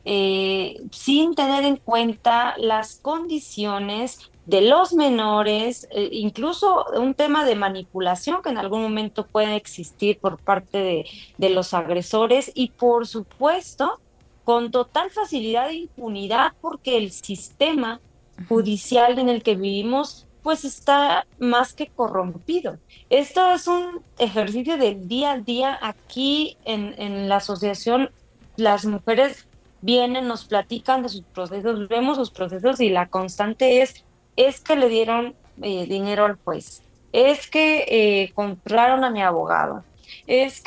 sin tener en cuenta las condiciones de los menores, incluso un tema de manipulación que en algún momento puede existir por parte de los agresores y por supuesto con total facilidad e impunidad porque el sistema judicial en el que vivimos pues está más que corrompido. Esto es un ejercicio del día a día aquí en la asociación. Las mujeres vienen, nos platican de sus procesos, vemos sus procesos y la constante es que le dieron dinero al juez, es que compraron a mi abogado, es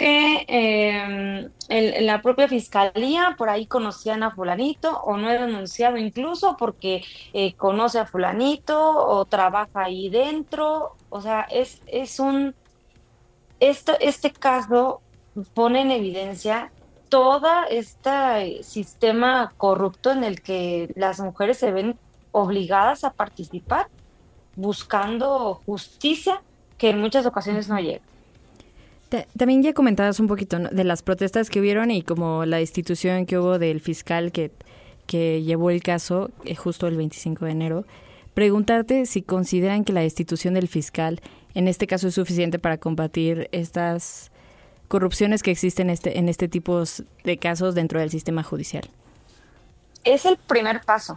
que la propia fiscalía por ahí conocían a fulanito o no he denunciado incluso porque conoce a fulanito o trabaja ahí dentro. O sea, este caso pone en evidencia todo este sistema corrupto en el que las mujeres se ven obligadas a participar buscando justicia que en muchas ocasiones no llega. También ya comentabas un poquito, ¿no?, de las protestas que hubieron y como la destitución que hubo del fiscal que llevó el caso justo el 25 de enero. Preguntarte si consideran que la destitución del fiscal en este caso es suficiente para combatir estas corrupciones que existen en este tipo de casos dentro del sistema judicial. Es el primer paso,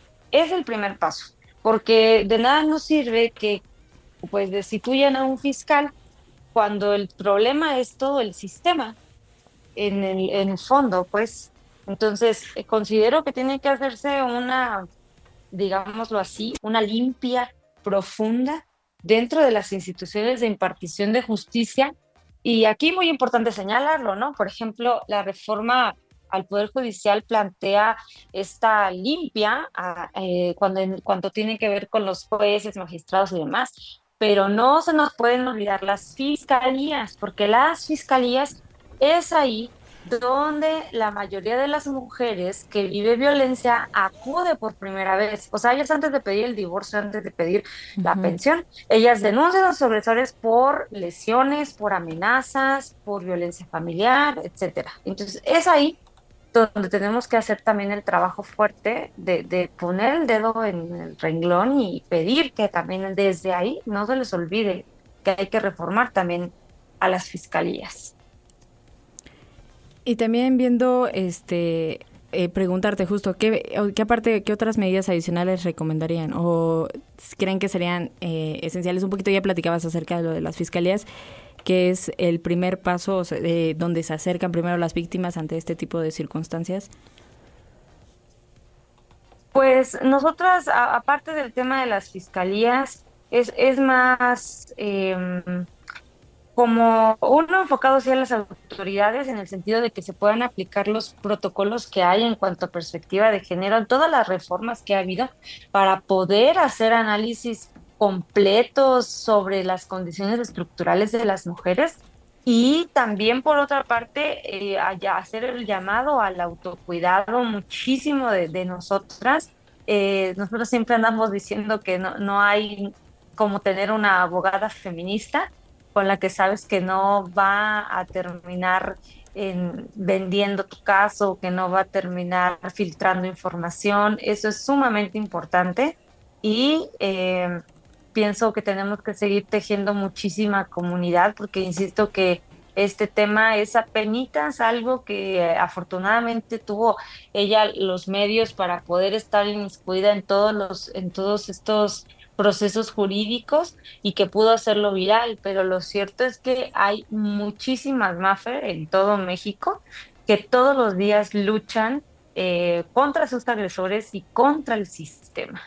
porque de nada nos sirve que pues destituyan a un fiscal cuando el problema es todo el sistema en el fondo, pues. Entonces, considero que tiene que hacerse una, digámoslo así, una limpia profunda dentro de las instituciones de impartición de justicia. Y aquí muy importante señalarlo, ¿no? Por ejemplo, la reforma al Poder Judicial plantea esta limpia cuando tiene que ver con los jueces, magistrados y demás, pero no se nos pueden olvidar las fiscalías, porque las fiscalías es ahí donde la mayoría de las mujeres que vive violencia acude por primera vez. O sea, ellas antes de pedir el divorcio, antes de pedir la pensión, ellas denuncian a los agresores por lesiones, por amenazas, por violencia familiar, etcétera. Entonces, es ahí donde tenemos que hacer también el trabajo fuerte de poner el dedo en el renglón y pedir que también desde ahí no se les olvide que hay que reformar también a las fiscalías. Y también viendo, preguntarte justo, ¿qué otras medidas adicionales recomendarían? ¿O creen que serían esenciales? Un poquito ya platicabas acerca de lo de las fiscalías, que es el primer paso donde se acercan primero las víctimas ante este tipo de circunstancias. Pues nosotras, aparte del tema de las fiscalías, es más como uno enfocado hacia las autoridades en el sentido de que se puedan aplicar los protocolos que hay en cuanto a perspectiva de género, en todas las reformas que ha habido, para poder hacer análisis completos sobre las condiciones estructurales de las mujeres y también por otra parte hacer el llamado al autocuidado muchísimo de nosotras. Nosotros siempre andamos diciendo que no hay como tener una abogada feminista con la que sabes que no va a terminar vendiendo tu caso, que no va a terminar filtrando información. Eso es sumamente importante y pienso que tenemos que seguir tejiendo muchísima comunidad porque insisto que este tema es apenitas algo que afortunadamente tuvo ella los medios para poder estar inmiscuida en todos estos procesos jurídicos y que pudo hacerlo viral, pero lo cierto es que hay muchísimas Maffer en todo México que todos los días luchan contra sus agresores y contra el sistema.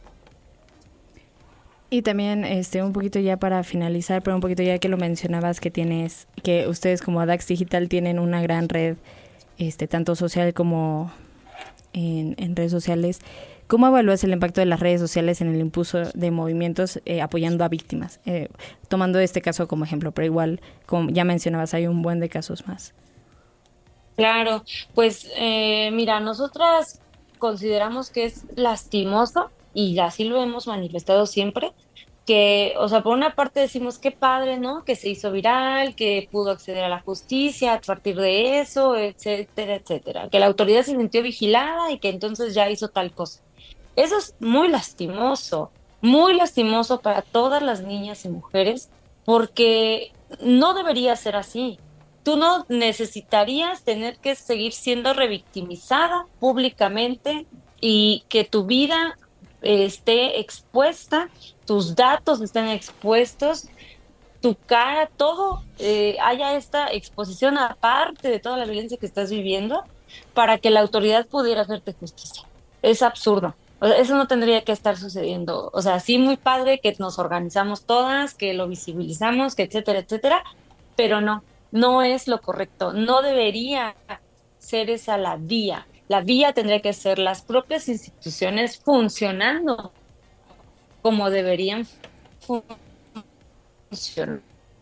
Y también un poquito ya para finalizar, pero un poquito ya que lo mencionabas que ustedes como Adax Digital tienen una gran red, tanto social como en redes sociales. ¿Cómo evalúas el impacto de las redes sociales en el impulso de movimientos apoyando a víctimas? Tomando este caso como ejemplo, pero igual, como ya mencionabas, hay un buen de casos más. Claro, pues mira, nosotras consideramos que es lastimoso y así lo hemos manifestado siempre, que, o sea, por una parte decimos qué padre, ¿no? Que se hizo viral, que pudo acceder a la justicia a partir de eso, etcétera, etcétera. Que la autoridad se sintió vigilada y que entonces ya hizo tal cosa. Eso es muy lastimoso para todas las niñas y mujeres, porque no debería ser así. Tú no necesitarías tener que seguir siendo revictimizada públicamente y que tu vida esté expuesta, tus datos estén expuestos, tu cara, todo, haya esta exposición aparte de toda la violencia que estás viviendo para que la autoridad pudiera hacerte justicia. Es absurdo. O sea, eso no tendría que estar sucediendo. O sea, sí, muy padre que nos organizamos todas, que lo visibilizamos, que etcétera, etcétera, pero no es lo correcto. No debería ser esa la vía. La vía tendría que ser las propias instituciones funcionando como deberían funcionar.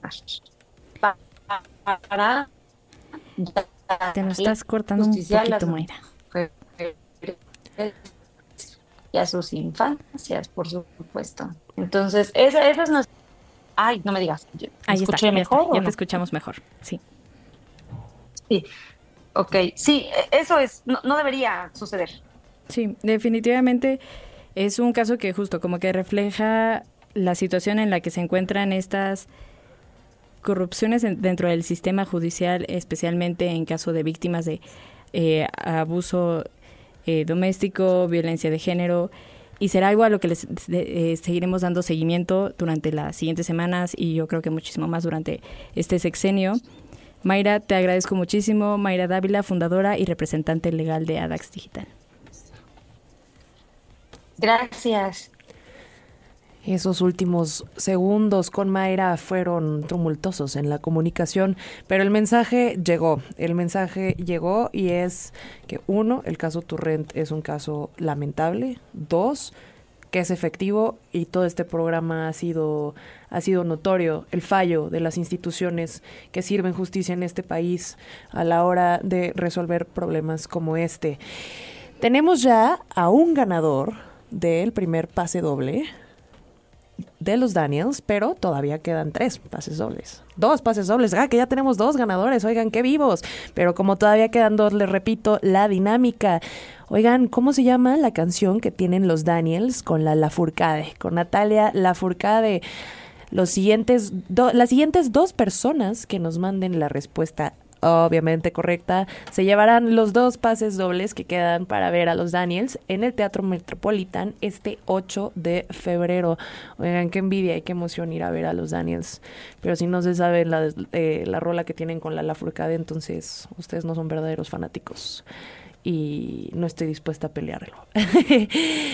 Para te nos estás cortando un poquito, Mayra. Y a sus infancias, por supuesto. Entonces, esa es nuestra... Ay, no me digas. Ahí está, mejor, ya te escuchamos mejor, sí. Sí, ok. Sí, eso no debería suceder. Sí, definitivamente es un caso que justo como que refleja la situación en la que se encuentran estas corrupciones dentro del sistema judicial, especialmente en caso de víctimas de abuso doméstico, violencia de género, y será algo a lo que les seguiremos dando seguimiento durante las siguientes semanas y yo creo que muchísimo más durante este sexenio. Mayra, te agradezco muchísimo. Mayra Dávila, fundadora y representante legal de Adax Digital. Gracias. Esos últimos segundos con Mayra fueron tumultuosos en la comunicación, pero el mensaje llegó y es que 1, el caso Turrent es un caso lamentable, 2, que es efectivo y todo este programa ha sido notorio el fallo de las instituciones que sirven justicia en este país a la hora de resolver problemas como este. Tenemos ya a un ganador del primer pase doble de los Daniels, pero todavía quedan 2 pases dobles. Que ya tenemos 2 ganadores, oigan, qué vivos. Pero como todavía quedan 2, les repito la dinámica. Oigan, ¿cómo se llama la canción que tienen los Daniels con la Lafourcade? Con Natalia Lafourcade. Las siguientes 2 personas que nos manden la respuesta obviamente correcta, se llevarán los 2 pases dobles que quedan para ver a los Daniels en el Teatro Metropolitan este 8 de febrero. Oigan, qué envidia y qué emoción ir a ver a los Daniels. Pero si no se sabe la rola que tienen con la Lafourcade, entonces ustedes no son verdaderos fanáticos. Y no estoy dispuesta a pelearlo.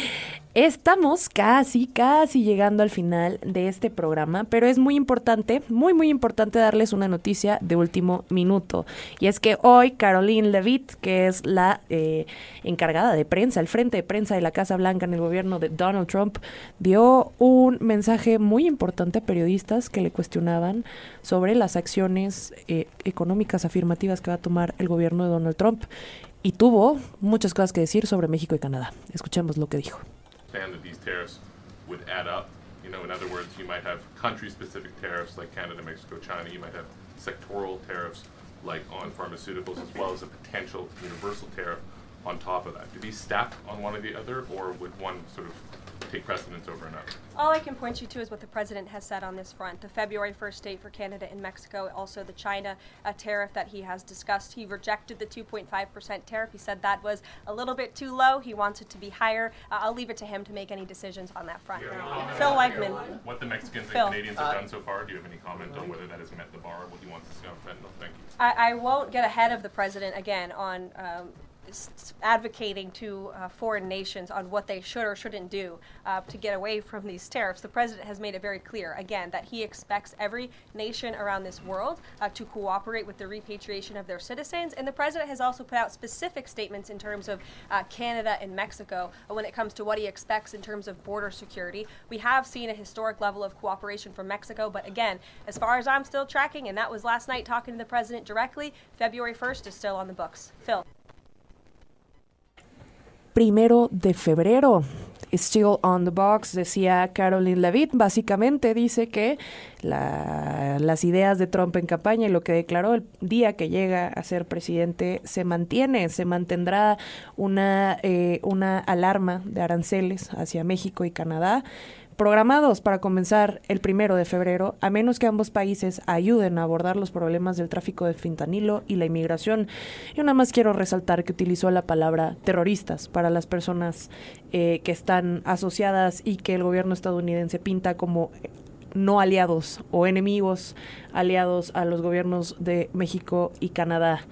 Estamos casi llegando al final de este programa, pero es muy importante, muy importante darles una noticia de último minuto. Y es que hoy Karoline Leavitt, que es la encargada de prensa, el frente de prensa de la Casa Blanca en el gobierno de Donald Trump, dio un mensaje muy importante a periodistas que le cuestionaban sobre las acciones económicas afirmativas que va a tomar el gobierno de Donald Trump. Y tuvo muchas cosas que decir sobre México y Canadá. Escuchemos lo que dijo. That these tariffs would add up. You know, in other words, you might have country-specific tariffs like Canada, Mexico, China. You might have sectoral tariffs like on pharmaceuticals, as well as a potential universal tariff on top of that. Do these stack on one or the other, or would one sort of take precedence over another? All I can point you to is what the president has said on this front. The February 1st date for Canada and Mexico, also the China tariff that he has discussed. He rejected the 2.5% tariff. He said that was a little bit too low. He wants it to be higher. I'll leave it to him to make any decisions on that front. Phil Wegman. What the Mexicans and Canadians have done so far, do you have any comment on whether that has met the bar of what he wants to see on fentanyl? Thank you. I won't get ahead of the president again on advocating to foreign nations on what they should or shouldn't do to get away from these tariffs. The president has made it very clear, again, that he expects every nation around this world to cooperate with the repatriation of their citizens. And the president has also put out specific statements in terms of Canada and Mexico when it comes to what he expects in terms of border security. We have seen a historic level of cooperation from Mexico, but again, as far as I'm still tracking, and that was last night talking to the president directly, February 1st is still on the books. Phil. 1 de febrero, still on the box, decía Karoline Leavitt. Básicamente dice que las ideas de Trump en campaña y lo que declaró el día que llega a ser presidente se mantendrá una alarma de aranceles hacia México y Canadá, programados para comenzar el 1 de febrero, a menos que ambos países ayuden a abordar los problemas del tráfico de fentanilo y la inmigración. Yo nada más quiero resaltar que utilizó la palabra terroristas para las personas que están asociadas y que el gobierno estadounidense pinta como no aliados o enemigos aliados a los gobiernos de México y Canadá.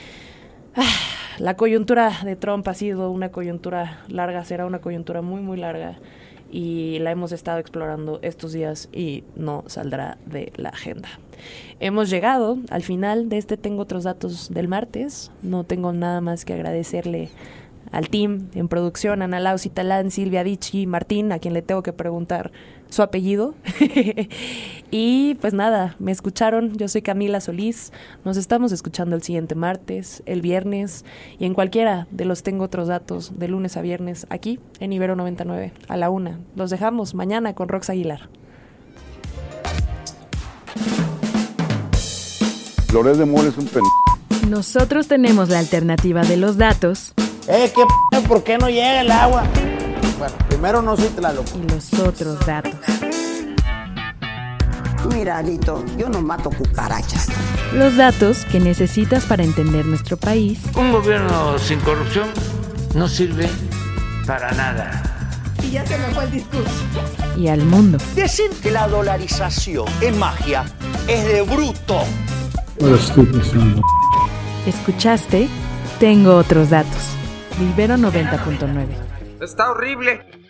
La coyuntura de Trump ha sido una coyuntura larga, será una coyuntura muy larga, y la hemos estado explorando estos días y no saldrá de la agenda. Hemos llegado al final de este Tengo Otros Datos del martes. No tengo nada más que agradecerle al team en producción, Ana Lau, Citalán, Silvia Dichi, Martín, a quien le tengo que preguntar su apellido. Y pues nada, me escucharon, yo soy Camila Solís, nos estamos escuchando el siguiente martes, el viernes y en cualquiera de los Tengo Otros Datos de lunes a viernes aquí en Ibero 99 a la 1. Los dejamos mañana con Rox Aguilar. Loret de Mola es un Nosotros tenemos la alternativa de los datos. ¿Por qué no llega el agua? Bueno, primero no soy Tlaloc. Y los otros datos. Mira, Alito, yo no mato cucarachas. Los datos que necesitas para entender nuestro país. Un gobierno sin corrupción no sirve para nada. Y ya se me fue el discurso. Y al mundo. Decir que la dolarización es magia es de bruto. Escuchaste Tengo Otros Datos. Ibero 90.9. Está horrible.